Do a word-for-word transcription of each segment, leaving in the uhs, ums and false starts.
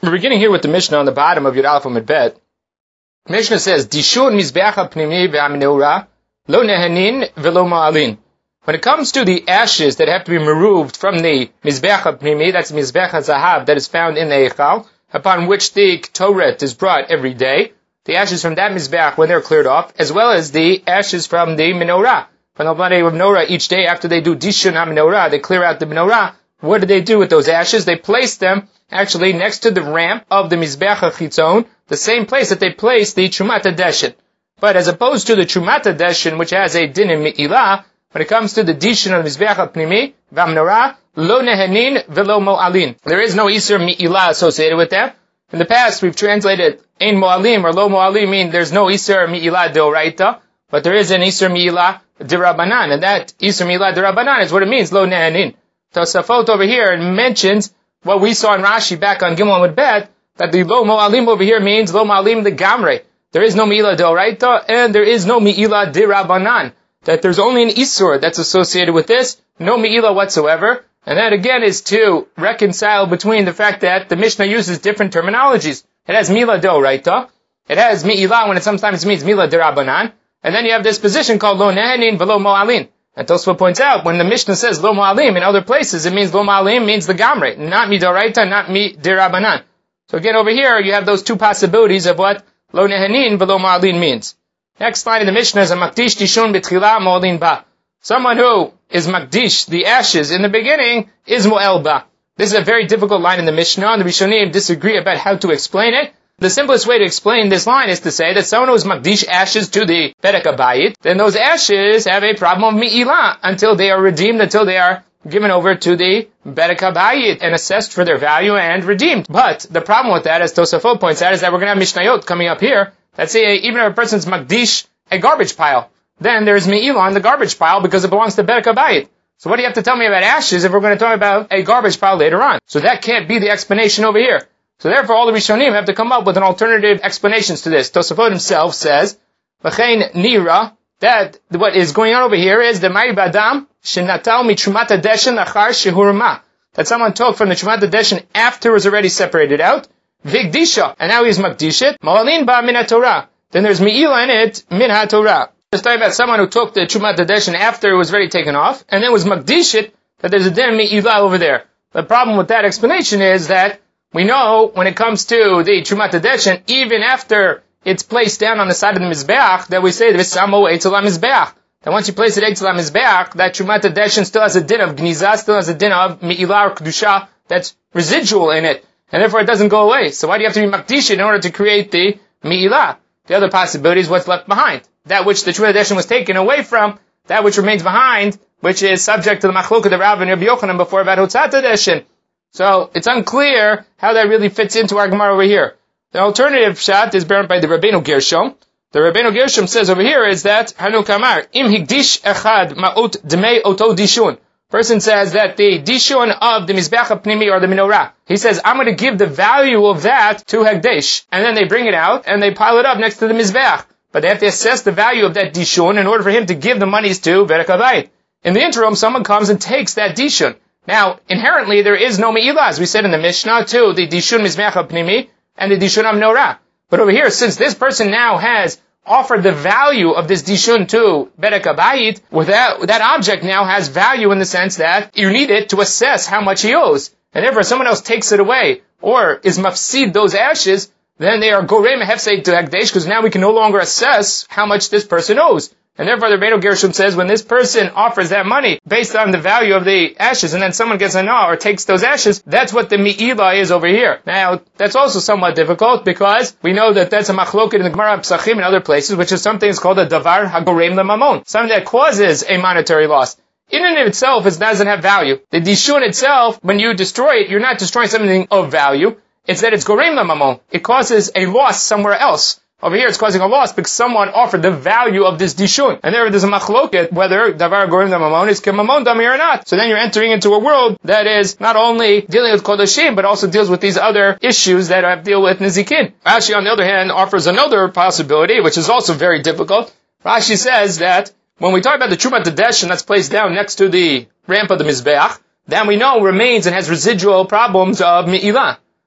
We're beginning here with the Mishnah on the bottom of Yud Aleph Amud Bet. Mishnah says, Dishun mizbeach hapnimi ve'amenorah lo nehanin ve'lo ma'alin. When it comes to the ashes that have to be removed from the mizbeach hapnimi, that's mizbeach hazahav that is found in the Eichal, upon which the Ketoret is brought every day, the ashes from that mizbeach when they're cleared off, as well as the ashes from the menorah. From the body of menorah, each day after they do Dishun ha-menorah, they clear out the menorah. What do they do with those ashes? They place them actually next to the ramp of the Mizbeach HaChitzon, the same place that they place the Trumat HaDeshen. But as opposed to the Trumat HaDeshen, which has a din in Me'ilah, when it comes to the Dishun of Mizbeach HaPnimi, V'Menorah, Lo Nehanin V'Lo Mo'alin. There is no Isur Me'ilah associated with that. In the past, we've translated Ein Mo'alim or Lo Mo'alim, mean there's no Isur Me'ilah Deoraita, but there is an Isur Me'ilah Derabanan, and that Isur Me'ilah Derabanan is what it means, Lo Nehanin. Tosafot over here mentions what we saw in Rashi back on Gimel Amud Bet, that the Lo Mo'alim over here means Lo Mo'alim the Gamre. There is no Me'ilah Deoraita, and there is no Me'ilah Derabanan. That there's only an Isur that's associated with this, no Me'ilah whatsoever. And that again is to reconcile between the fact that the Mishnah uses different terminologies. It has Me'ilah Deoraita, it has Me'ilah when it sometimes means Me'ilah Derabanan, and then you have this position called Lo Nehanin V'Lo Mo'alin. And Tosfot points out, when the Mishnah says Lo Mo'alim in other places, it means Lo Mo'alim means the Gamre, not Midoraita, not Mi Derabanan. So again, over here, you have those two possibilities of what Lo Nehanin V'Lo Mo'alin means. Next line in the Mishnah is a Makdish Dishun B'tchila Mo'alin Ba. Someone who is Makdish, the ashes, in the beginning, is Mo'el Ba. This is a very difficult line in the Mishnah, and the Rishonim disagree about how to explain it. The simplest way to explain this line is to say that someone who is Makdish ashes to the Bedek HaBayit, then those ashes have a problem of Me'ilah until they are redeemed, until they are given over to the Bedek HaBayit and assessed for their value and redeemed. But the problem with that, as Tosafot points out, is that we're going to have Mishnayot coming up here that say even if a person's Makdish a garbage pile, then there's Me'ilah in the garbage pile because it belongs to Bedek HaBayit. So what do you have to tell me about ashes if we're going to talk about a garbage pile later on? So that can't be the explanation over here. So therefore, all the Rishonim have to come up with an alternative explanations to this. Tosafot himself says, "V'chein nira," that what is going on over here is the Ma'ir Badam shenatal mitrumat hadeshen achar shehurma, that someone took from the Trumat HaDeshen after it was already separated out, Vigdisha, and now he's Makdishit, Mo'alin ba min HaTorah. Then there's Me'ilah in it, min HaTorah. It's talking about someone who took the Trumat HaDeshen after it was already taken off, and then was Makdishit, that there's a din Me'ilah over there. The problem with that explanation is that we know when it comes to the Trumat HaDeshen, even after it's placed down on the side of the Mizbeach, that we say, V'samo eitzel HaMizbeach. That once you place it eitzel HaMizbeach, that Trumat HaDeshen still has a din of Gnizah, still has a din of Me'ilah or Kedusha that's residual in it. And therefore it doesn't go away. So why do you have to be Makdish in order to create the Me'ilah? The other possibility is what's left behind. That which the Trumat HaDeshen was taken away from, that which remains behind, which is subject to the Machlokah of Rav and Rabbi Yochanan before about Hotzat HaDeshen. So it's unclear how that really fits into our Gemara over here. The alternative shot is brought by the Rabbeinu Gershom. The Rabbeinu Gershom says over here is that Hanu Kamar Im Higdish Echad Ma'ot Dmei Oto Dishun. Person says that the Dishun of the Mizbeach HaPnimi or the Menorah, he says, I'm going to give the value of that to Hegdesh. And then they bring it out and they pile it up next to the Mizbeach. But they have to assess the value of that Dishun in order for him to give the monies to Bedek HaBayit. In the interim, someone comes and takes that Dishun. Now, inherently, there is no Me'ilah, as we said in the Mishnah, too, the Dishun Mizbeach HaPnimi and the Dishun of Menorah. But over here, since this person now has offered the value of this Dishun to Bedek HaBayit, without, that object now has value in the sense that you need it to assess how much he owes. And therefore, if someone else takes it away, or is mafsid those ashes, then they are gorei mehefsei to Hekdesh, because now we can no longer assess how much this person owes. And therefore, the Rabbeinu Gershom says, when this person offers that money based on the value of the ashes, and then someone gets a na or takes those ashes, that's what the Me'ilah is over here. Now, that's also somewhat difficult, because we know that that's a machloket in the Gemara Psachim and other places, which is something that's called a davar hagorem lemamon, something that causes a monetary loss. In and of itself, it doesn't have value. The Dishun itself, when you destroy it, you're not destroying something of value. It's that it's gorem lemamon. It causes a loss somewhere else. Over here, it's causing a loss because someone offered the value of this dishun. And there, there's a machloket whether davar gorem damamon is kemamon dami or not. So then you're entering into a world that is not only dealing with kodashim, but also deals with these other issues that have to deal with nizikin. Rashi, on the other hand, offers another possibility, which is also very difficult. Rashi says that when we talk about the Trumat HaDeshen that's placed down next to the ramp of the Mizbeach, then we know remains and has residual problems of Me'ilah.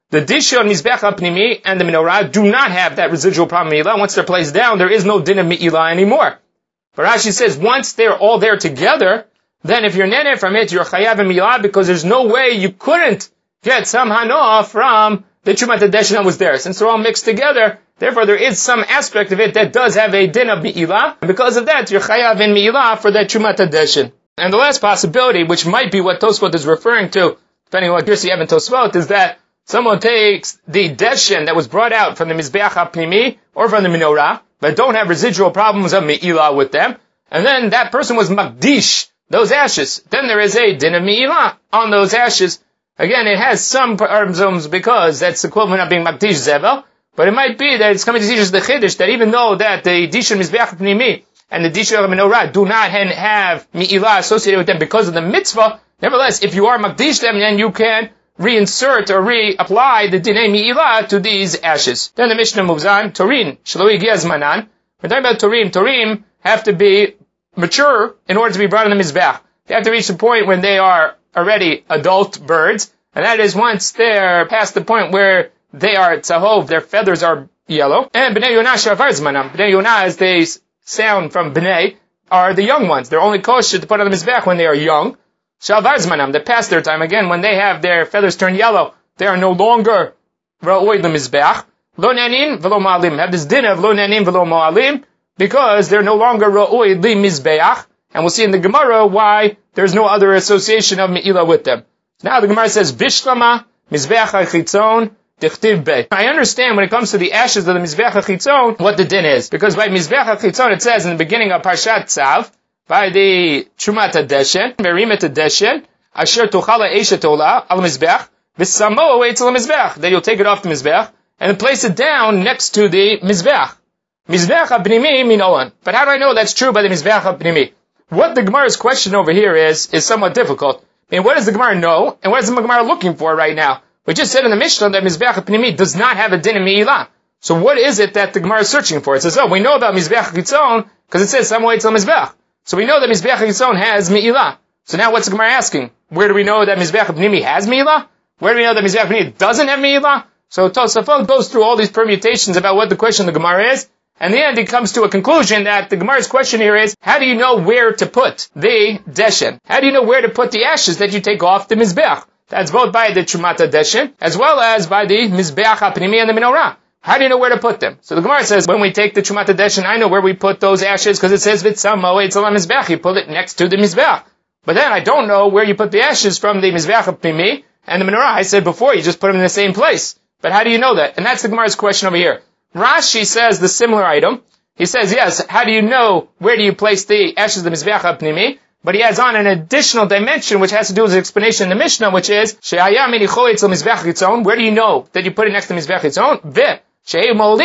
The Dishon Mizbech HaPnimi and the Menorah do not have that residual problem of Me'ilah. Once they're placed down, there is no din of Me'ilah anymore. But Rashi says, once they're all there together, then if you're nene from it, you're chayav in Me'ilah, because there's no way you couldn't get some hanoah from the Trumat HaDeshen that was there. Since they're all mixed together, therefore there is some aspect of it that does have a din of Me'ilah. And because of that, you're chayav in Me'ilah for that Trumat HaDeshen. And the last possibility, which might be what Tosfot is referring to, depending on what Girsi have in Tosfot, is that someone takes the deshen that was brought out from the Mizbeach HaPnimi or from the Menorah, but don't have residual problems of Me'ilah with them, and then that person was Makdish, those ashes. Then there is a din of Me'ilah on those ashes. Again, it has some problems because that's equivalent of being Makdish Zevel, but it might be that it's coming to teach us the Chiddush that even though that the Dishon Mizbeach HaPnimi and the Dishon Menorah do not have Me'ilah associated with them because of the mitzvah, nevertheless, if you are Makdish them, then you can reinsert or reapply the Dinei Me'ilah to these ashes. Then the Mishnah moves on. Torin, Shaloi Giazmanan. We're talking about Torim. Torim have to be mature in order to be brought in the Mizbeach. They have to reach the point when they are already adult birds, and that is once they're past the point where they are tzahov, their feathers are yellow. And Bnei Yonah Shavar Zmanam. Bnei Yonah, as they sound from Bnei, are the young ones. They're only kosher to put on the Mizbeach when they are young. Shavar Zmanam, they pass their time. Again, when they have their feathers turn yellow, they are no longer ra'oi l'mizbeach. Lo nanin v'lo ma'alim. Have this din of lo nanin v'lo ma'alim, because they're no longer ra'oi l'mizbeach. And we'll see in the Gemara why there's no other association of Me'ilah with them. Now the Gemara says, Bishlama mizbeach ha'chitzon dichtiv be. I understand when it comes to the ashes of the mizbeach ha'chitzon, what the din is. Because by mizbeach ha'chitzon, it says in the beginning of Parshat Tzav, by the Trumat HaDeshen, Merimet HaDeshen, Asher Tuchala Eshet Ola, Al Mizbeach, V'Samo Eitz Al Mizbeach. Then you'll take it off the Mizbeach, and place it down next to the Mizbeach. Mizbeach HaPnimi Minolan. But how do I know that's true by the Mizbeach HaPnimi? What the Gemara's question over here is, is somewhat difficult. I mean, what does the Gemara know, and what is the Gemara looking for right now? We just said in the Mishnah that Mizbeach HaPnimi does not have a din of Me'ilah. So what is it that the Gemara is searching for? It says, oh, we know about Mizbeach HaChitzon, because it says Samo Eitz Al Mizbeach. So we know that Mizbeach HaChitzon has Me'ilah. So now what's the Gemara asking? Where do we know that Mizbeach HaPnimi has Me'ilah? Where do we know that Mizbeach HaPnimi doesn't have Me'ilah? So Tosafot goes through all these permutations about what the question of the Gemara is, and in the end he comes to a conclusion that the Gemara's question here is, how do you know where to put the Deshen? How do you know where to put the ashes that you take off the Mizbeach? That's both by the Trumat HaDeshen, as well as by the Mizbeach HaPnimi and the Menorah. How do you know where to put them? So the Gemara says, when we take the Trumat HaDeshen, I know where we put those ashes, because it says, V'tzamo Eitz Al Mizbeach, you put it next to the Mizbeach. But then I don't know where you put the ashes from the Mizbeach HaPnimi and the Menorah. I said before, you just put them in the same place. But how do you know that? And that's the Gemara's question over here. Rashi says the similar item. He says, yes, how do you know where do you place the ashes of the Mizbeach HaPnimi? But he adds on an additional dimension which has to do with his explanation in the Mishnah, which is, She'aya minicho Eitz Al Mizbeach Chitzon. Where do you know that you put it next to Mizbeach Chitzon? Ve. And how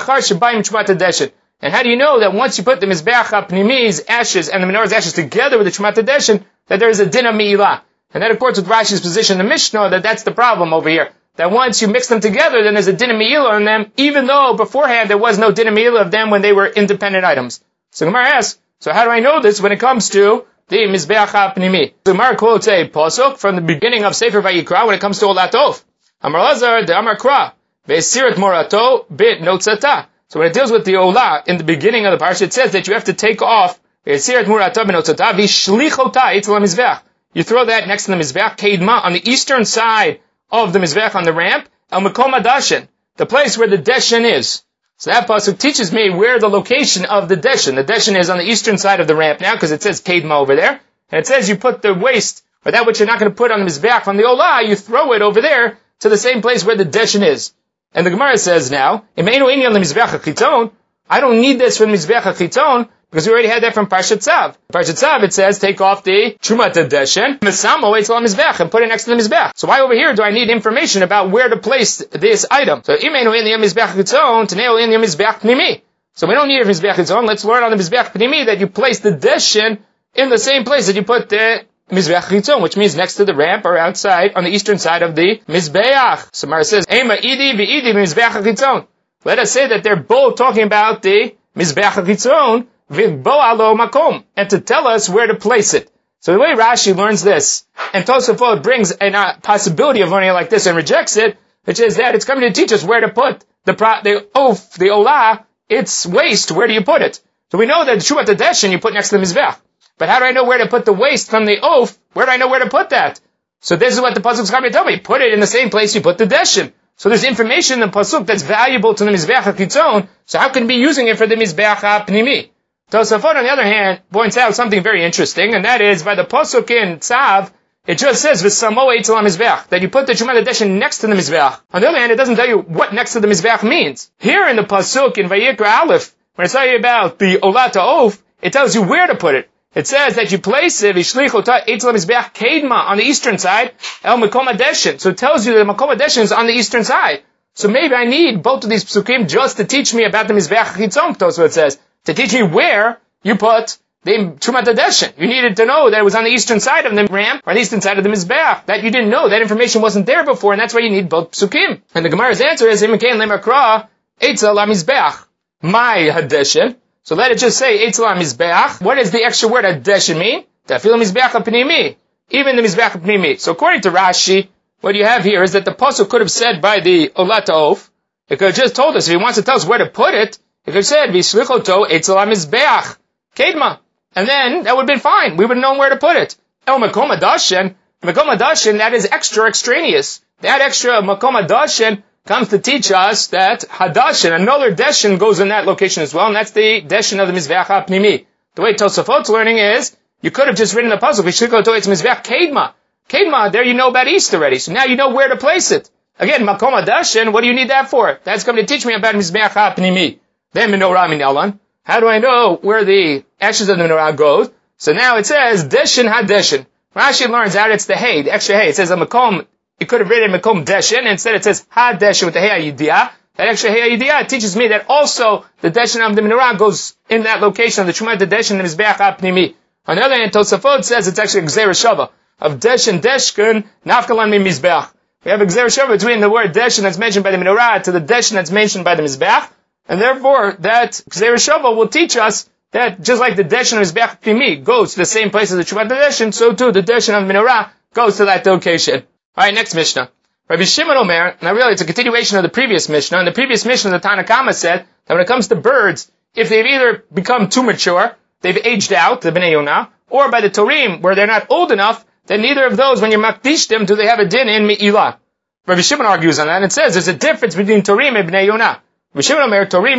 do you know that once you put the Mizbeach HaPnimi's ashes and the Menorah's ashes together with the Trumat HaDeshen, that there is a din of Me'ilah? And that accords with Rashi's position in the Mishnah that that's the problem over here. That once you mix them together, then there's a din of Me'ilah on them, even though beforehand there was no din of Me'ilah of them when they were independent items. So Gemara asks, so how do I know this when it comes to the Mizbeach HaPnimi? So Gemara quotes a pasuk from the beginning of Sefer Vayikra when it comes to Olatov. Amar Lazar de Amar Kra. Ve'esirat morato bit notzata. So when it deals with the olah in the beginning of the parsha, it says that you have to take off ve'esirat morato bit notzata v'shlichota etz lamizbeach. You throw that next to the mizbeach keidma on the eastern side of the mizbeach on the ramp el makom hadashen, the place where the deshen is. So that pasuk teaches me where the location of the deshen. The deshen is on the eastern side of the ramp now because it says keidma over there, and it says you put the waste or that which you're not going to put on the mizbeach from the olah, you throw it over there to the same place where the deshen is. And the Gemara says now, I don't need this from Mizbeach HaChitzon, because we already had that from Parshat Tzav. Parshat Tzav, it says, take off the Trumat HaDeshen, Mesamo Eitz Al Mizbeach, and put it next to the Mizbeach. So why over here do I need information about where to place this item? So, Imenu in the Mizbeach HaChitzon, Teneo in the Mizbeach Pnimi. So we don't need it from Mizbeach HaChitzon, let's learn on the Mizbeach Pnimi that you place the Deshen in the same place that you put the Mizbeach Chitzon, which means next to the ramp or outside on the eastern side of the Mizbeach. So Mara says, Ema idi v'idi Mizbeach Chitzon. Let us say that they're both talking about the Mizbeach Chitzon v'bo'alo makom, and to tell us where to place it. So the way Rashi learns this, and Tosafot brings a uh, possibility of learning it like this and rejects it, which is that it's coming to teach us where to put the pro, the oaf, the olah, its waste. Where do you put it? So we know that Shumat Deshin you put next to the Mizbech. But how do I know where to put the waste from the oaf? Where do I know where to put that? So this is what the Pasuk is coming to tell me. Put it in the same place you put the Deshin. So there's information in the Pasuk that's valuable to the Mizbech HaKitzon. So how can we be using it for the Mizbech HaPnimi? Tosafot, on the other hand, points out something very interesting, and that is by the Pasuk in Tzav, it just says V'samo Eitzel HaMizbech, that you put the Shumat Deshin next to the Mizbech. On the other hand, it doesn't tell you what next to the Mizbech means. Here in the Pasuk in Vayikra Aleph, when it's telling you about the Olat HaOf, it tells you where to put it. It says that you place it, V'shlich Ota Eitzel HaMizbech Kedma, on the eastern side, El Makom HaDeshin. So it tells you that the Makom HaDeshin is on the eastern side. So maybe I need both of these Psukim just to teach me about the Mizbech HaChitzon, that's what it says. To teach me where you put the Shumat Deshin. You needed to know that it was on the eastern side of the ramp, or the eastern side of the Mizbech. That you didn't know. That information wasn't there before, and that's why you need both Psukim. And the Gemara's answer is, Imakain Lemakra, Eitzel HaMizbech. My Hadeshin. So let it just say, Eitzel HaMizbech. What does the extra word Hadeshin mean? Tafil Mizbech HaPnimi. Even the Mizbech HaPnimi. So according to Rashi, what you have here is that the Pasuk could have said by the Olat HaOf, it could have just told us, if he wants to tell us where to put it, it could have said, V'shlichoto Eitzel HaMizbech. Kedma. And then, that would have been fine. We would have known where to put it. El Makom HaDashin. Makom HaDashin, that is extra extraneous. That extra Makom HaDashin comes to teach us that Hadashin, another Deshin, goes in that location as well, and that's the Deshin of the Mizbech HaPnimi. The way Tosafot's learning is, you could have just written the puzzle, V'shliko to its Mizbech Kedma. Kedma, there you know about east already, so now you know where to place it. Again, Makom HaDashin, what do you need that for? That's going to teach me about Mizbech HaPnimi. Then Menorah Min Elan. How do I know where the ashes of the menorah goes? So now it says, Deshin ha-deshin. Rashi learns out it's the hay, the extra hay. It says a makom, it could have written makom deshin, and instead it says ha-deshin with the hay ha-yidiyah. That extra hay ha-yidiyah teaches me that also the deshin of the menorah goes in that location of the Shumat Deshin and Mizbech HaPnimi. On the other hand, Tosafot says it's actually a Gzeira Shava of deshin deshkin nafkalan mi Mizbech. We have a Gzeira Shava between the word deshin that's mentioned by the menorah to the deshin that's mentioned by the Mizbech. And therefore, that Gzeira Shava will teach us that just like the Deshin of Mizbech Pnimi goes to the same place as the Shumat Deshin, so too the Deshin of Menorah goes to that location. Alright, next Mishnah. Rabbi Shimon Omer, now really it's a continuation of the previous Mishnah, and the previous Mishnah, the Tanna Kama said that when it comes to birds, if they've either become too mature, they've aged out, the Bnei Yonah, or by the Torim, where they're not old enough, then neither of those, when you makdish them, do they have a din in Me'ilah. Rabbi Shimon argues on that, and it says there's a difference between Torim and Bnei Yonah. By Torim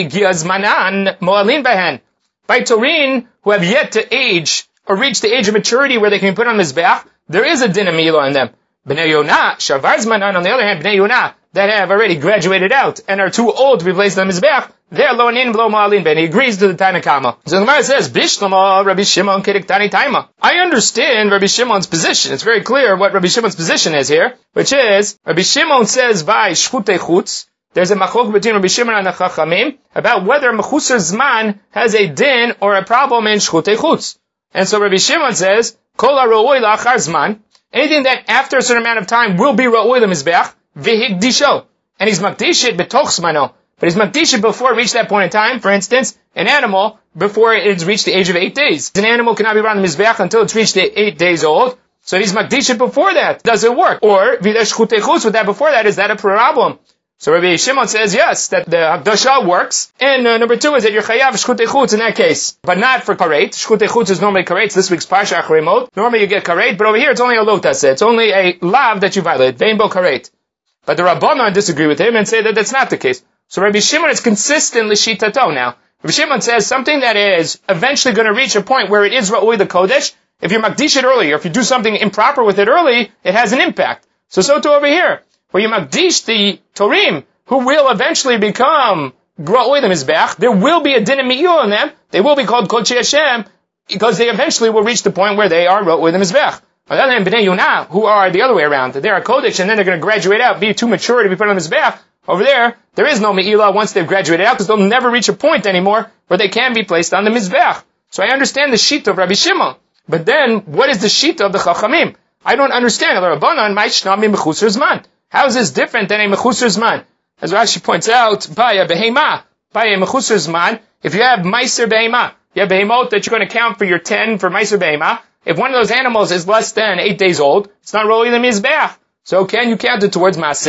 who have yet to age or reach the age of maturity where they can be put on Mizbeach, there is a din of Me'ilah in them. Bnei Yonah, Shavar Zmanan, on the other hand, Bnei Yonah, that have already graduated out and are too old to be placed on Mizbeach, they're lo anin v'lo ma'alin, and he agrees to the Tanna Kama. So the Gemara says, Bishlama Rabbi Shimon Kediktani Taima. I understand Rabbi Shimon's position. It's very clear what Rabbi Shimon's position is here, which is, Rabbi Shimon says by Shchutei Chutz, there's a machok between Rabbi Shimon and the Chachamim about whether Mechusar Zman has a din or a problem in Shchutei Chutz. And so Rabbi Shimon says, Kol ha'ro'oi la'achar Zman, anything that after a certain amount of time will be ro'oi l'mizbeach, v'higdisho. And he's makdish it betoch zmano. But he's makdish it before it reached that point in time. For instance, an animal, before it's reached the age of eight days. An animal cannot be brought on the mizbeach until it's reached the eight days old. So he's makdish it before that. Does it work? Or, v'dash Shchutei Chutz, with that before that, is that a problem? So Rabbi Shimon says, yes, that the Hakdasha works. And uh, number two is that you're chayav shchutei chutz in that case. But not for karet. Shchutei chutz is normally karet. So this week's Parsha Achrei. Normally you get karet, but over here it's only a lotase. It's only a lav that you violate. Ve'inbo karet. But the Rabbanan disagree with him and say that that's not the case. So Rabbi Shimon is consistently shitato now. Rabbi Shimon says something that is eventually going to reach a point where it is ra'oi the kodesh. If you makdish it early, or if you do something improper with it early, it has an impact. So so too over here, where you makdish the Torim, who will eventually become Gra'oi the Mizbeach, there will be a din of Me'ilah in them. They will be called Kodshei Hashem, because they eventually will reach the point where they are Gra'oi the Mizbeach. On the other hand, Bnei Yonah, who are the other way around, they are Kodesh, and then they're going to graduate out, be too mature to be put on the Mizbeach. Over there, there is no Me'ilah once they've graduated out, because they'll never reach a point anymore where they can be placed on the Mizbeach. So I understand the sheet of Rabbi Shimon. But then, what is the sheet of the Chachamim? I don't understand. How is this different than a Mechusar Zman? As Rashi points out, by a behema, by a Mechusar Zman, if you have Meiser behema, you have behemot that you're going to count for your ten for Meiser behema. If one of those animals is less than eight days old, it's not rolling the Mizbeach. So can you count it towards Maser?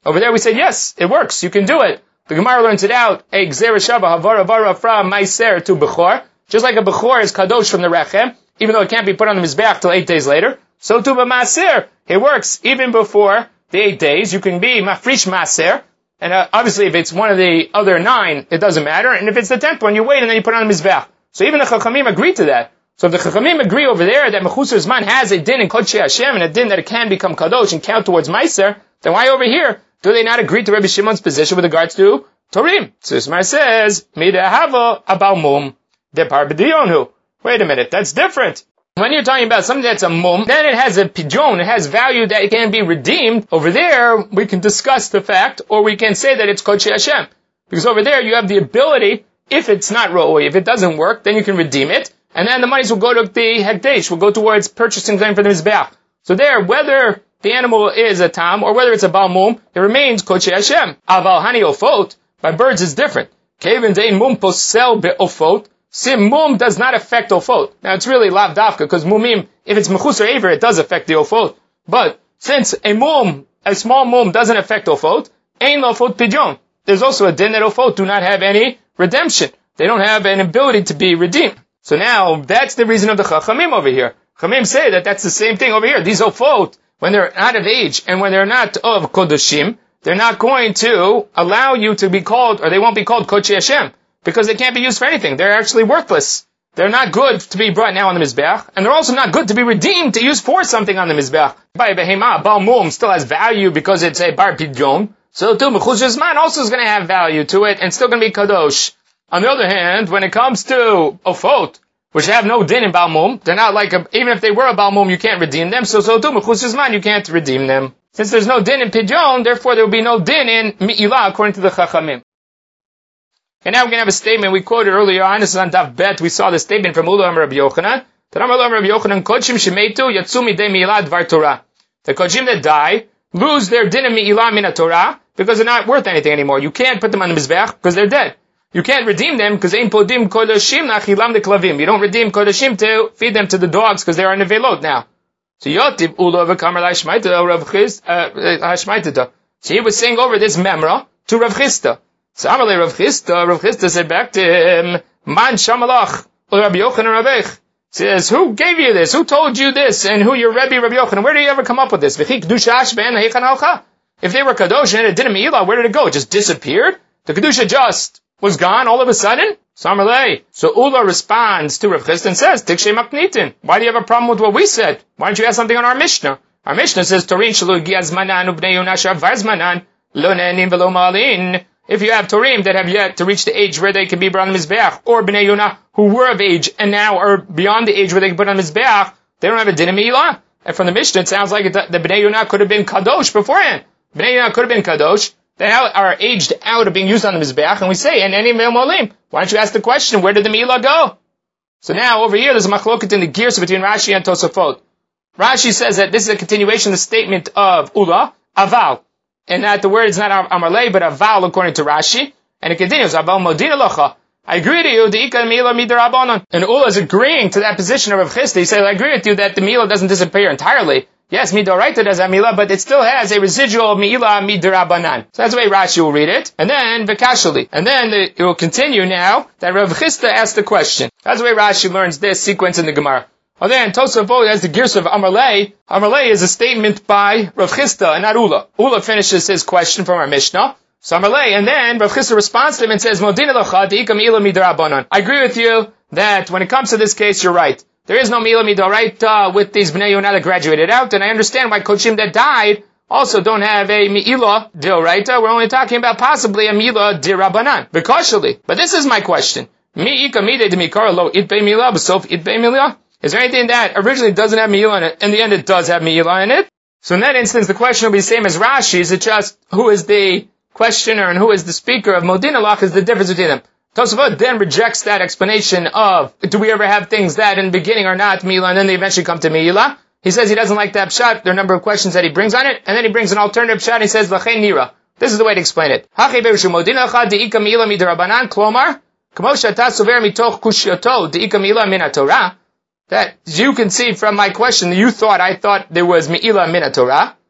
Over there we said, yes, it works. You can do it. The Gemara learns it out. A gzera shava havara vara from meiser to bechor. Just like a bechor is kadosh from the rechem, even though it can't be put on the mizbeach till eight days later. So too b'maser, it works even before the eight days. You can be mafrish maser. And uh, obviously if it's one of the other nine, it doesn't matter. And if it's the tenth one, you wait and then you put it on the mizbeach. So even the chachamim agree to that. So if the chachamim agree over there that mechusar zman has a din in kodshei Hashem and a din that it can become kadosh and count towards meiser, then why over here do they not agree to Rabbi Shimon's position with regards to Torim? So Ismar says, Mida hava abal mum depar b'diyonu. Wait a minute, that's different. When you're talking about something that's a mum, then it has a pidyon, it has value that it can be redeemed. Over there, we can discuss the fact, or we can say that it's kodshei Hashem. Because over there, you have the ability, if it's not ro'oi, if it doesn't work, then you can redeem it. And then the monies will go to the hekdesh, will go towards purchasing something for the mizbeach. So there, whether the animal is a tam, or whether it's a bal mum, it remains kodshei Hashem. Aval hani ofot, by birds is different. Kevin dein mum posel be'ofot, sim mum does not affect ofot. Now it's really lav dafka, because mumim, if it's mechus or aver, it does affect the ofot. But, since a mum, a small mum doesn't affect ofot, ein ofot pidyon. There's also a din that ofot do not have any redemption. They don't have an ability to be redeemed. So now, that's the reason of the chachamim over here. Chachamim say that that's the same thing over here. These ofot, when they're out of age, and when they're not of kodoshim, they're not going to allow you to be called, or they won't be called kodshei Hashem, because they can't be used for anything. They're actually worthless. They're not good to be brought now on the mizbeach, and they're also not good to be redeemed to use for something on the mizbeach. By behema, bal mum still has value because it's a bar pidyon. So too, mechusar zman also is going to have value to it, and still going to be kadosh. On the other hand, when it comes to ofot, which have no din in bal mum, they're not like a, even if they were a bal mum, you can't redeem them. So so too, mechusar zman, you can't redeem them. Since there's no din in pidyon, therefore there will be no din in mi'ilah according to the chachamim. And now we're going to have a statement we quoted earlier on. This is on Daf Bet. We saw the statement from Ula Amar Rabbi Yochanan. Tanam Ula Amar Rabbi Yochanan, Kodshim shemetu yatsu midei mi'ilah dvar Torah. The Kodshim that die lose their din of mi'ilah min Torah because they're not worth anything anymore. You can't put them on the mizbeach because they're dead. You can't redeem them because ein podim kodoshim nachilam de klavim. You don't redeem kodoshim to feed them to the dogs because they are nevelot now. So Yotib Ula v'kamar la'ashmaita Rav Chisda. So he was saying over this memra to Rav Chisda. So Amalei Rav Chisda, Rav Chisda said back to him, Man shamalach Rabbi Yochanan Ravech. Says, who gave you this? Who told you this? And who your Rebbe Rabbi Yochanan? Where did you ever come up with this? If they were kadosh and it didn't mi'ilah, where did it go? It just disappeared? The kedusha just was gone all of a sudden? Samarlei. So Ula responds to Rav Chisda and says, Tikshe maknitin. Why do you have a problem with what we said? Why don't you add something on our Mishnah? Our Mishnah says, Torin shalu giazmanan ubnei yonashav varzmanan lo ne'enim velo ma'alin. If you have Torim that have yet to reach the age where they can be brought on the Mizbeach, or Bnei Yonah who were of age and now are beyond the age where they can put on the Mizbeach, they don't have a din of mi'ilah. And from the Mishnah, it sounds like the Bnei Yonah could have been Kadosh beforehand. Bnei Yonah could have been Kadosh. They are aged out of being used on the Mizbeach, and we say, and any Molim. Why don't you ask the question, where did the mi'ilah go? So now, over here, there's a machloket in the gears between Rashi and Tosafot. Rashi says that this is a continuation of the statement of Ula, Aval. And that the word is not Amarlei, but Aval according to Rashi. And it continues, Aval Modina Locha. I agree to you, the Ika Mi'ilah Midarabanan. And Ula is agreeing to that position of Rav Chisda. He says, I agree with you that the Mi'ilah doesn't disappear entirely. Yes, Midoraita does have Mi'ilah, but it still has a residual Mi'ilah Midarabanan. So that's the way Rashi will read it. And then, Vikashali. And then it will continue now that Rav Chisda asked the question. That's the way Rashi learns this sequence in the Gemara. Oh, then Tosafot has the gears of Amarlei. Amarlei is a statement by Rav Chisda and not Ula. Ula finishes his question from our Mishnah. So Amarlei, and then Rav Chisda responds to him and says, Modina locha de'ika mi'ilah midrabanan. I agree with you that when it comes to this case, you're right. There is no mi'ilah midoraita with these bnei Yonah that graduated out, and I understand why Kodshim that died also don't have a mi'ilah d'oraita. We're only talking about possibly a mi'ilah d'rabanan. Bekashali. But this is my question. Mi'ika midei d'mikara lo itbei mi'ilah b'sof itbei mi'ilah. Is there anything that originally doesn't have mi'ilah in it, in the end it does have mi'ilah in it? So in that instance, the question will be the same as Rashi. Is it just who is the questioner and who is the speaker of Modina Lach is the difference between them? Tosafot then rejects that explanation of, do we ever have things that in the beginning are not mi'ilah and then they eventually come to mi'ilah? He says he doesn't like that pshat. There are a number of questions that he brings on it, and then he brings an alternative pshat and he says, L'chein nira. This is the way to explain it. Hachi be'ushu Modina Lach de'ika mi'ilah midrabanan klomar, k'mo she'ata sover mitoch kushyato de'ika mi'ilah min haTorah. That you can see from my question, you thought I thought there was mi'ilah min haTorah.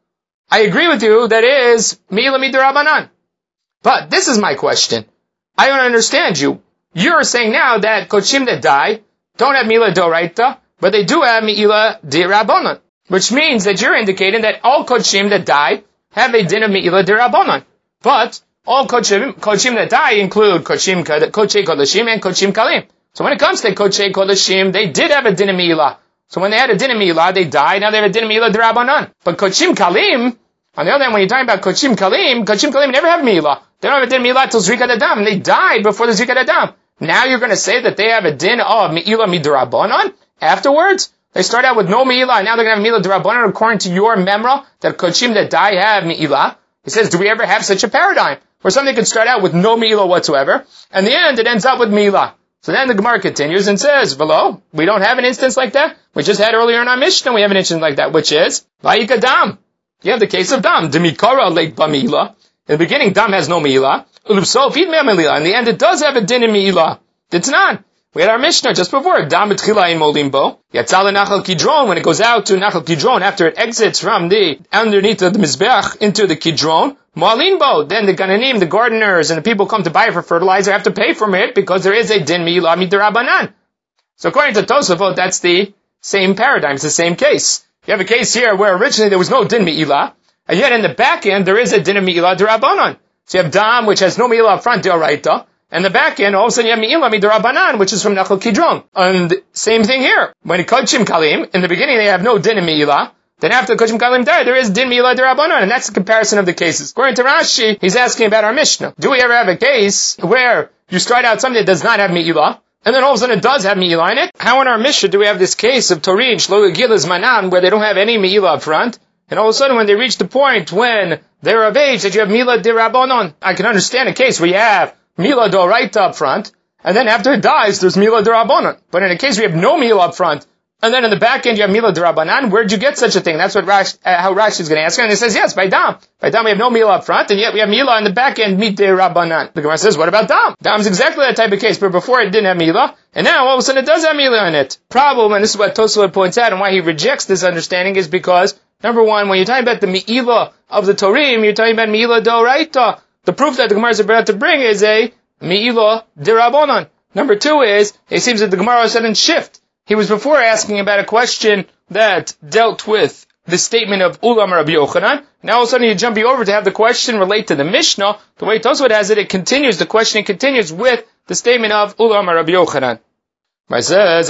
I agree with you that is Me'ilah Mid'Rabanan. But this is my question. I don't understand you. You're saying now that Kodshim that die don't have Me'ilah D'Oraita, but they do have Me'ilah D'Rabanan. Which means that you're indicating that all Kodshim that die have a din of Me'ilah D'Rabanan. But all Kodshim, Kodshim that die include Kodshim, Kodshei Kodashim and Kodshim Kalim. So when it comes to Kodshei Kodashim, they did have a din of Me'ilah. So when they had a din of Me'ilah, they died. Now they have a din of Me'ilah D'Rabanan. But Kodshim Kalim, on the other hand, when you're talking about Kodshim Kalim, Kodshim Kalim never have Me'ilah. They don't have a din of Me'ilah till Zrikat Adam, and they died before the Zrikat Adam. Now you're going to say that they have a din of Me'ilah Mid'Rabanan afterwards? They start out with no Me'ilah, and now they're going to have Me'ilah D'Rabanan according to your memra, that Kodshim that die have Me'ilah. He says, do we ever have such a paradigm? Where something could start out with no Me'ilah whatsoever, and in the end it ends up with Me'ilah. So then the Gemara continues and says, Velo, we don't have an instance like that. We just had earlier in our Mishnah, we have an instance like that, which is, Vayika Dam. You have the case of Dam. Demikara leit ba Me'ilah. In the beginning, Dam has no Me'ilah. Ulubsof id me Me'ilah. In the end, it does have a din in Me'ilah. It's not. We had our Mishnah just before. Dam betchila in molimbo. Yatzal Nachal Kidron. When it goes out to Nachal Kidron, after it exits from the, underneath of the Mizbech into the Kidron, Moalinbo. Then the Gananim, the gardeners, and the people come to buy it for fertilizer have to pay for it because there is a din Me'ilah Mid'Rabanan. So according to Tosafot, that's the same paradigm. It's the same case. You have a case here where originally there was no din Me'ilah, and yet in the back end there is a din of Me'ilah D'Rabanan. So you have Dam, which has no Me'ilah up front, D'Oraita, and the back end, all of a sudden you have Me'ilah Mid'Rabanan, which is from Nachal Kidron. And same thing here. When Kodshim Kalim, in the beginning they have no din of Me'ilah, then after Kodshim Kalim die, there is din Me'ilah D'Rabanan, and that's the comparison of the cases. According to Rashi, he's asking about our Mishnah. Do we ever have a case where you start out something that does not have Me'ilah, and then all of a sudden it does have Me'ilah in it? How in our Mishnah do we have this case of Torim, Shlo Yagilaz Manan, where they don't have any Me'ilah up front, and all of a sudden when they reach the point when they're of age that you have Me'ilah D'Rabanan? I can understand a case where you have Me'ilah D'Oraita up front, and then after it dies, there's Me'ilah D'Rabanan. But in a case where you have no Me'ilah up front, and then in the back end you have Me'ilah D'Rabanan, where'd you get such a thing? That's what Rash, uh, how Rashi is going to answer. And he says, yes, by Dam. By Dam we have no Me'ilah up front, and yet we have Me'ilah in the back end, Mid'Rabanan. The Gemara says, what about Dam? Dam's exactly that type of case, but before it didn't have Me'ilah, and now all of a sudden it does have Me'ilah in it. Problem, and this is what Tosafot points out, and why he rejects this understanding, is because, number one, when you're talking about the Me'ilah of the Torim, you're talking about Me'ilah D'Oraita. The proof that the Gemara is about to bring is a Me'ilah D'Rabanan. Number two is, it seems that the Gemara sudden shift. He was before asking about a question that dealt with the statement of Ulam Rabbi Yochanan. Now all of a sudden you're jumping over to have the question relate to the Mishnah. The way Tosafot has it, it continues, the questioning continues with the statement of Ulam Rabbi Yochanan. It says,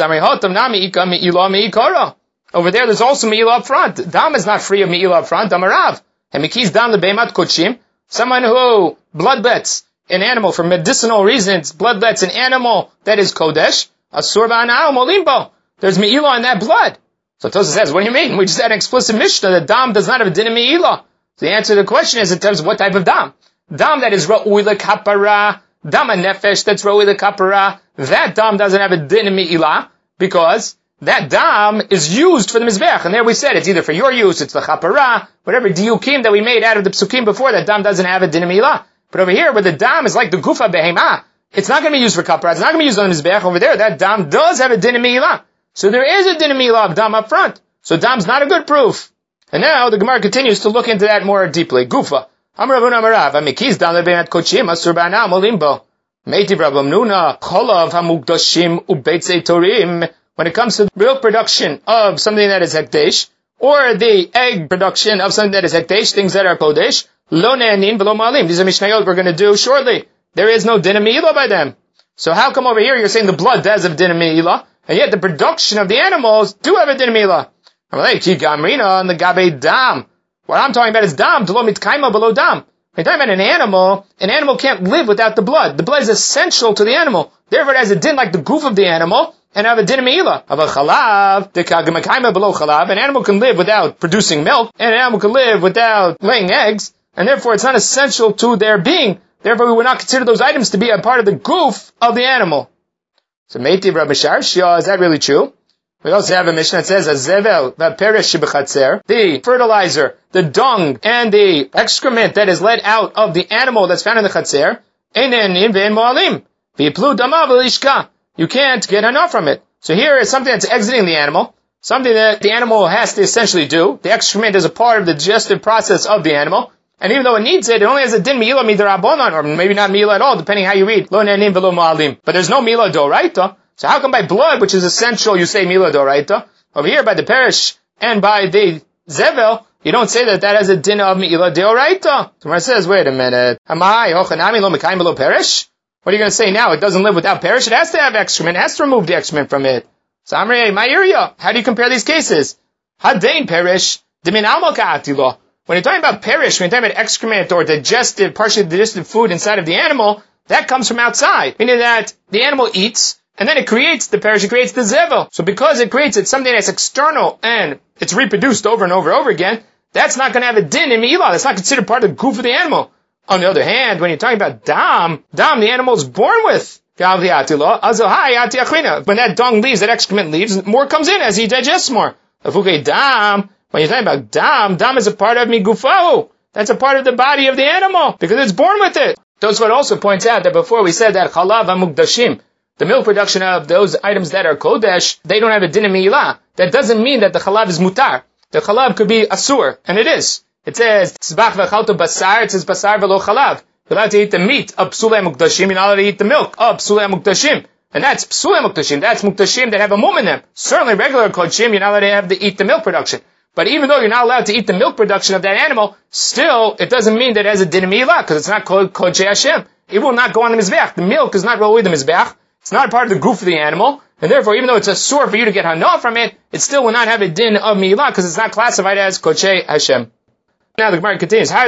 over there there's also Me'ilah up front. Dam is not free of Me'ilah up front, Damarav. And Mikis Dam lebeimat kodshim, someone who bloodlets an animal for medicinal reasons, bloodlets an animal that is Kodesh, Asur ba'ana'u molimbo. There's Me'ilah in that blood. So Tosafot says, what do you mean? We just had an explicit Mishnah that Dam does not have a din of Me'ilah. So the answer to the question is in terms of what type of Dam. Dam that is Ra'ui l'kapara, Dam nefesh that's Ra'ui l'kapara, that Dam doesn't have a din of Me'ilah, because that Dam is used for the Mizbech. And there we said, it's either for your use, it's the Chapara, whatever diukim that we made out of the Psukim before, that Dam doesn't have a din of Me'ilah. But over here, where the Dam is like the Gufa Behemah, it's not going to be used for Kapara, it's not going to be used on the Mizbech. Over there, that Dam does have a din of Me'ilah. So there is a din of Me'ilah of Dam up front. So Dam's not a good proof. And now the Gemara continues to look into that more deeply. Gufa. Amravun Amarav, Amikiz Dam lebenat kochim, Asur ba'ana'u molimbo. Meiti Rabam Nuna, Kolav hamukdashim ubeitzei torim. When it comes to the milk production of something that is Hekdesh, or the egg production of something that is Hekdesh, things that are Kodesh, Lo ne'anin v'lo ma'alim. These are Mishnayot we're going to do shortly. There is no din of Me'ilah by them. So how come over here you're saying the blood does have din of Me'ilah, and yet the production of the animals do have a din of Me'ilah? I'm like, Ki gamrina and the gabe dam. What I'm talking about is dam, d'lo mitkaima below dam. When you're talking about an animal, an animal can't live without the blood. The blood is essential to the animal. Therefore it has a din like the goof of the animal, and have a din of Me'ilah. Of a chalav, the kagamaikaima below chalav, an animal can live without producing milk, and an animal can live without laying eggs, and therefore it's not essential to their being. Therefore we would not consider those items to be a part of the goof of the animal. So Meiti Rabbi Sharshia, is that really true? We also have a Mishnah that says, Azevel v'peresh shebechatzer, the fertilizer, the dung, and the excrement that is let out of the animal that's found in the chatzer, einin ve'en mo'alim, v'yiplu damav v'lishka. You can't get enough from it. So here is something that's exiting the animal, something that the animal has to essentially do. The excrement is a part of the digestive process of the animal. And even though it needs it, it only has a din mi'ila midarabonan, or maybe not mi'ila at all, depending how you read. Lo ne'anin velo ma'alim. But there's no mi'ila doraita. So how come by blood, which is essential, you say mi'ila doraita? Over here, by the perish and by the zevel, you don't say that that has a din of mi'ila deoraita. So when it says, wait a minute, amai hochanami lo mekayim below perish? What are you going to say now? It doesn't live without perish. It has to have excrement. It has to remove the excrement from it. So Amrei, my area. How do you compare these cases? Hadain perish, dimin almo ka'atilo. When you're talking about perish, when you're talking about excrement or digestive, partially digestive food inside of the animal, that comes from outside. Meaning that the animal eats, and then it creates the perish, it creates the zevel. So because it creates it, something that's external, and it's reproduced over and over and over again, that's not going to have a din in mi'ila. That's not considered part of the goof of the animal. On the other hand, when you're talking about dam, dam the animal is born with. When that dung leaves, that excrement leaves, more comes in as he digests more. Dam, when you're talking about dam, dam is a part of migufahu. That's a part of the body of the animal, because it's born with it. Tosfot also points out that before we said that chalav hamukdashim, the milk production of those items that are kodesh, they don't have a din of mi'ilah. That doesn't mean that the chalav is mutar. The chalav could be asur, and it is. It says, tzbach v'chalto basar, it says basar v'lo chalav. You're allowed to eat the meat of psulei mukdashim, you're not allowed to eat the milk of psulei mukdashim. And that's psulei mukdashim, that's mukdashim that have a mum in them. Certainly regular kodshim, you're not allowed to have to eat the milk production. But even though you're not allowed to eat the milk production of that animal, still, it doesn't mean that it has a din of mi'ilah, because it's not called kodshei Hashem. It will not go on the mizbeach. The milk is not rolled with the mizbeach. It's not a part of the goof of the animal. And therefore, even though it's a sore for you to get hana from it, it still will not have a din of mi'ilah, because it's not classified as kodshei Hashem. Now the Gemara continues. The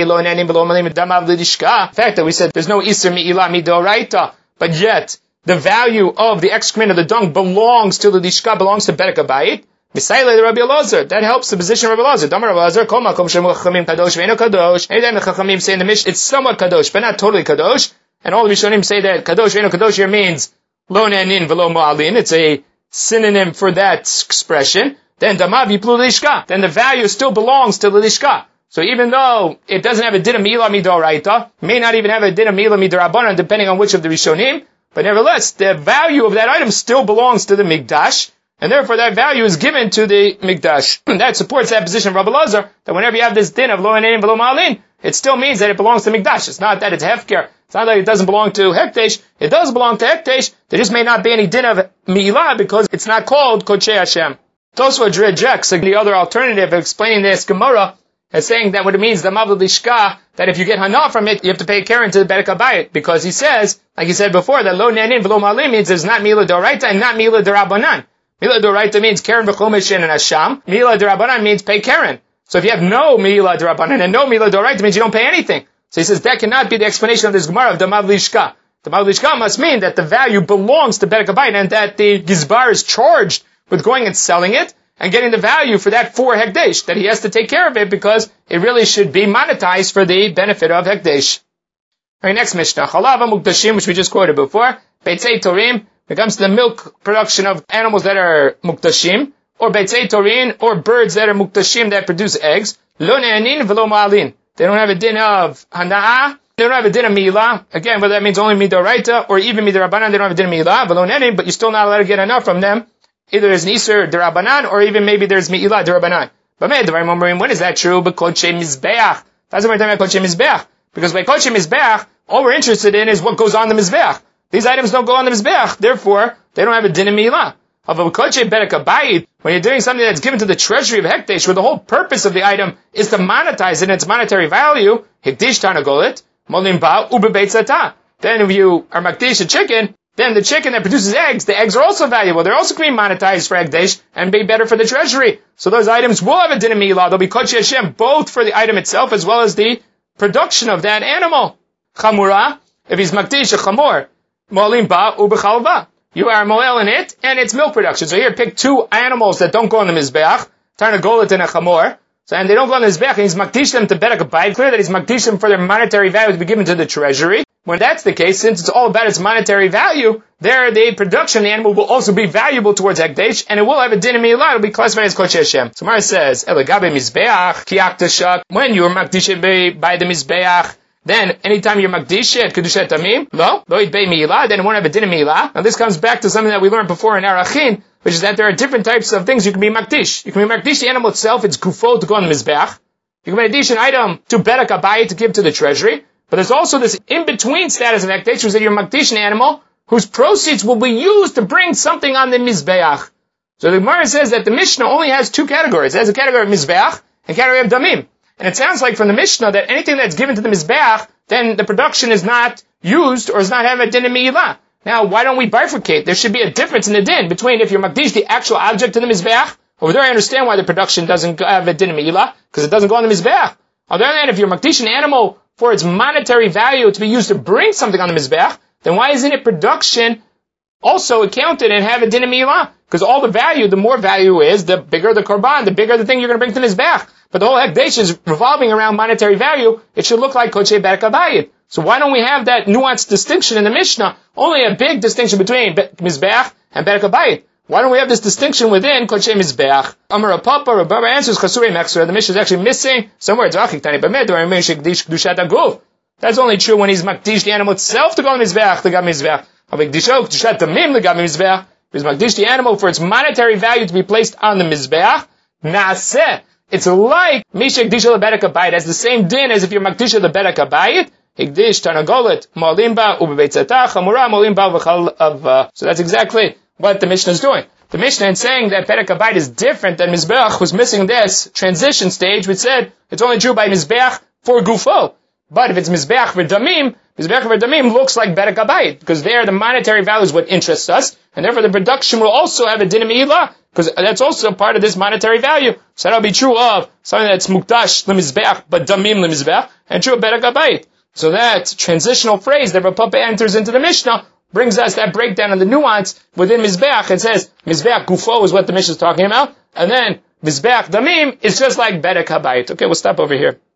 fact that we said there's no iser mi'ilah midoraita, but yet the value of the excrement of the dung belongs to the lishka, belongs to Bedek Habayit. Misayle the Rabbi Elazar. That helps the position of Rabbi Elazar. Damar Rabbi Elazar, kol makom shemu chachamim kadosh ve'eno kadosh. Anytime the chachamim say in the Mishnah, it's somewhat kadosh, but not totally kadosh. And all the Rishonim say that kadosh ve'eno kadosh here means lo ne'anin v'lo mo'alin. It's a synonym for that expression. Then damav yiplu lishka. Then the value still belongs to the lishka. So even though it doesn't have a din of mi'ilah midoraita, may not even have a din of mi'ilah midorabanan, depending on which of the Rishonim, but nevertheless, the value of that item still belongs to the Mikdash, and therefore that value is given to the Mikdash. And that supports that position of Rabbi Elazar, that whenever you have this din of lo enein v'lo ma'alin, it still means that it belongs to Mikdash. It's not that it's hefker. It's not that it doesn't belong to Hekdesh. It does belong to Hekdesh. There just may not be any din of mi'ilah because it's not called Kodshei Hashem. Tosfot rejects the other alternative of explaining this Gemara as saying that what it means, the Mavli Lishka, that if you get hana from it, you have to pay Karen to the Bedek Habayit, because he says, like he said before, that lo ne'anin v'lo ma'alim means there's not mi'ilah doraita and not mi'ilah derabanan. Mi'ilah doraita means Karen v'chumishin and Hasham. Mi'ilah derabanan means pay Karen. So if you have no mi'ilah derabanan and no mi'ilah doraita, means you don't pay anything. So he says that cannot be the explanation of this Gemara of the Mavli Lishka. The Mavli Lishka must mean that the value belongs to Bedek Habayit and that the Gizbar is charged with going and selling it and getting the value for that for Hekdesh, that he has to take care of it because it really should be monetized for the benefit of Hekdesh. Alright, next Mishnah. Chalav mukdashim, which we just quoted before. Beitzei Torim, when it comes to the milk production of animals that are mukdashim, or Beitzei Torin, or birds that are mukdashim that produce eggs. Lo ne'anin v'lo ma'alin. They don't have a din of hana'ah. They don't have a din of mi'ilah. Again, whether that means only midoraita, or even midorabanan, they don't have a din of mi'ilah. V'lo ne'anin, but you're still not allowed to get enough from them. Either there's an Iser derabanan, or even maybe there's mi'ilah derabanan. But when is that true? But kodshei mizbeach. That's what we're talking about, kodshei mizbeach. Because by kodshei mizbeach, all we're interested in is what goes on the mizbeach. These items don't go on the mizbeach, therefore, they don't have a din of mi'ilah. Of a kodshei Bedek Habayit, when you're doing something that's given to the treasury of Hekdesh, where the whole purpose of the item is to monetize it in its monetary value, Hekdesh Tanagolet, Molim Ba, Ube Beitzata. Then if you are Makdish a chicken, then the chicken that produces eggs, the eggs are also valuable. They're also going to be monetized for Hekdesh and be better for the treasury. So those items will have a din of mi'ilah. They'll be kodshei Hashem, both for the item itself as well as the production of that animal. Chamura, if he's makdish a chamor, mo'alim ba ubechalva. You are mo'el in it and its milk production. So here, pick two animals that don't go on the mizbeach, tarnagolet and a chamor. So, and they don't go on the mizbeach, and he's makdish them to Bedek Habayit. Clear that he's makdish them for their monetary value to be given to the treasury. When that's the case, since it's all about its monetary value, there the production of the animal will also be valuable towards Hekdesh, and it will have a din of mi'ilah. It will be classified as kodshei Hashem. So Mara says, Elagabe mizbeach kiyaktashak. When you are makdish by the mizbeach, then anytime you're makdish at kedushat tamim, lo, lo itbei mi'ilah, then it won't have a din of mi'ilah. Now this comes back to something that we learned before in Arachin, which is that there are different types of things you can be makdish. You can be makdish the animal itself, it's gufo to go on the mizbeach. You can be makdish an item to bedek abayit to give to the treasury. But there's also this in-between status of makdish, which is that you're makdish an animal whose proceeds will be used to bring something on the mizbeach. So the Gemara says that the Mishnah only has two categories. It has a category of mizbeach and a category of damim. And it sounds like from the Mishnah that anything that's given to the mizbeach, then the production is not used or does not have a din of me'ilah. Now, why don't we bifurcate? There should be a difference in the din between if you're makdish the actual object to the mizbeach. Over there I understand why the production doesn't have a din of me'ilah, because it doesn't go on the mizbeach. On the other hand, if you're makdish an animal for its monetary value to be used to bring something on the mizbeach, then why isn't it production also accounted and have a din of me'ilah? Because all the value, the more value is, the bigger the korban, the bigger the thing you're going to bring to the mizbeach. But the whole hekdesh is revolving around monetary value. It should look like kodesh bedek abayit. So why don't we have that nuanced distinction in the Mishnah? Only a big distinction between mizbeach and bedek abayit. Why don't we have this distinction within kodesh mizbeach? Amar Papa, Rabba answers chasurei mechsura. The Mishnah is actually missing somewhere. That's only true when he's makdish the animal itself to go on mizbeach, to go mizbeach. Because makdish the animal for its monetary value to be placed on the mizbeach. Naaseh. It's like Mishak Disha lebedek abayit. Has the same din as if you're makdish the bedek abayit. Higdish Tarnagolet Molimba Ubebeitzatah Chamura Molimba V'chalav. So that's exactly what the Mishnah is doing. The Mishnah in saying that bedek abayit is different than mizbeach was missing this transition stage, which said it's only true by mizbeach for gufo. But if it's mizbeach for damim, mizbeach for damim looks like bedek abayit, because there the monetary value is what interests us, and therefore the production will also have a din of me'ilah, because that's also part of this monetary value. So that'll be true of something that's mukdash lemizbeach, but damim lemizbeach, and true of bedek abayit. So that transitional phrase that Rav Papa enters into the Mishnah brings us that breakdown of the nuance within mizbeach. It says mizbeach gufo is what the Mishnah is talking about, and then mizbeach damim is just like bedek abayit. Okay, we'll stop over here.